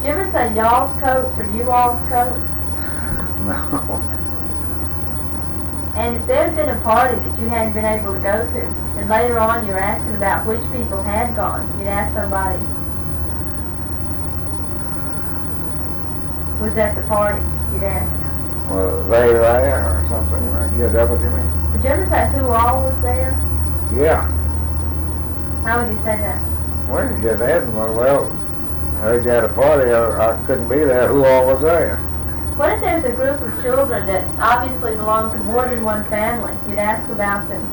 you ever say y'all's coats or you all's coats? No. And if there had been a party that you hadn't been able to go to, and later on you were asking about which people had gone, you'd ask somebody, was at the party? You'd ask. Was they there or something? Is that what you mean? Did you ever say who all was there? Yeah. How would you say that? Well, you just asked them, well, I heard you had a party, I couldn't be there, who all was there? What if there's a group of children that obviously belong to more than one family? You'd ask about them.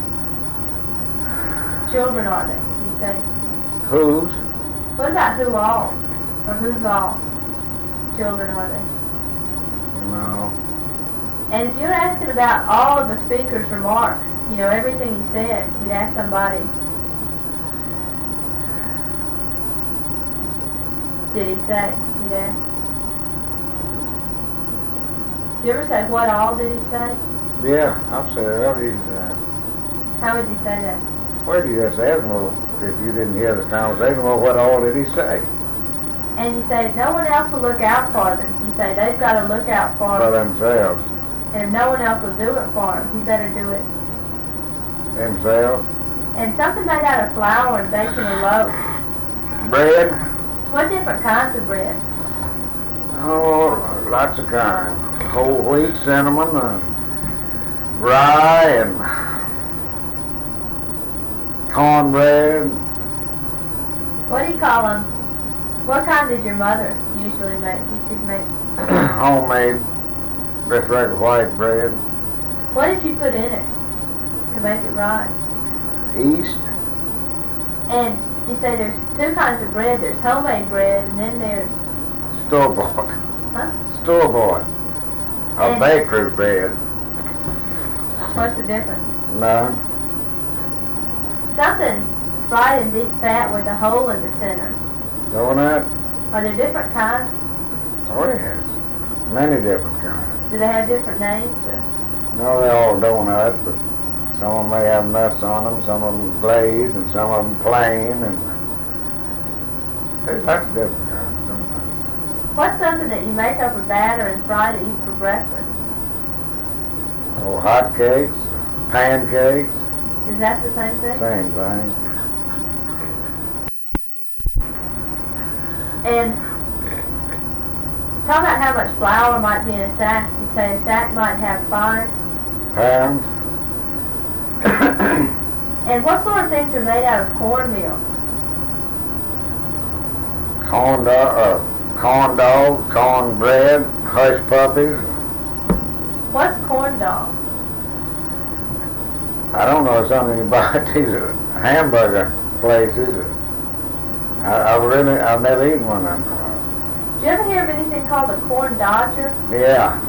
Children are they? You'd say. Whose? What about who all? Or who's all? Children are they? No. And if you're asking about all of the speaker's remarks, you know, everything he said, you'd ask somebody, did he say? You'd ask. Do you ever say, what all did he say? Yeah, I've said it. I've used that. How would you say that? Well, you just ask them, well, if you didn't hear the conversation, well, what all did he say? And you say, if no one else will look out for them, you say, they've got to look out for For them. themselves. And if no one else will do it for them, he better do it. Themselves. And something made out of flour and baking a loaf. Bread? What different kinds of bread? Oh, lots of kinds. Whole wheat, cinnamon, rye, and cornbread. What do you call them? What kind did your mother usually make? She'd make. Homemade, just regular white bread. What did you put in it to make it right? Yeast. And you say there's two kinds of bread. There's homemade bread, and then there's Store-bought. huh? Store-bought. A And- bakery bread. What's the difference? None. Something fried in deep fat with a hole in the center. Donut. Are there different kinds? Oh, yes. Many different kinds. Do they have different names? Or? No, they're all donuts, but some of them may have nuts on them, some of them glazed, and some of them plain, and there's lots of different kinds of donuts. What's something that you make up a batter and fry to eat for breakfast? Oh, hot cakes, pancakes, Is that the same thing? same thing. And talk about how much flour might be in a sack. You say a sack might have 5. Pounds. And what sort of things are made out of cornmeal? Corn dog, corn bread, hush puppies. What's corn dog? I don't know, something you buy at these hamburger places. I've never eaten one of them. Do you ever hear of anything called a corn dodger? Yeah.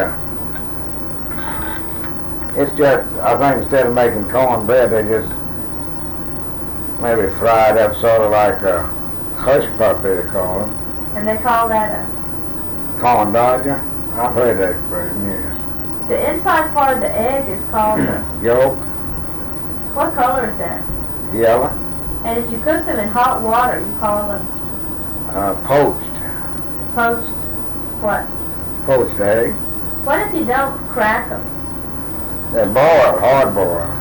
It's just, I think instead of making cornbread, they just maybe fry it up sort of like a hush puppy, they call them. And they call that a... Corn dodger. I've heard that expression, yes. The inside part of the egg is called a... Yolk, What color is that? yellow, And if you cook them in hot water, you call them poached. poached what? Poached egg. What if you don't crack them? They're boiled, hard boiled.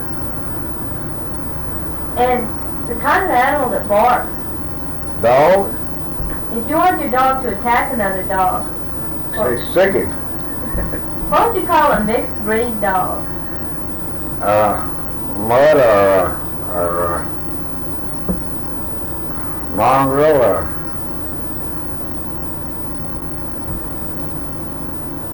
And the kind of animal that barks, Dog, if you want your dog to attack another dog, they sick it. what would you call a mixed breed dog? Mud or mongrel or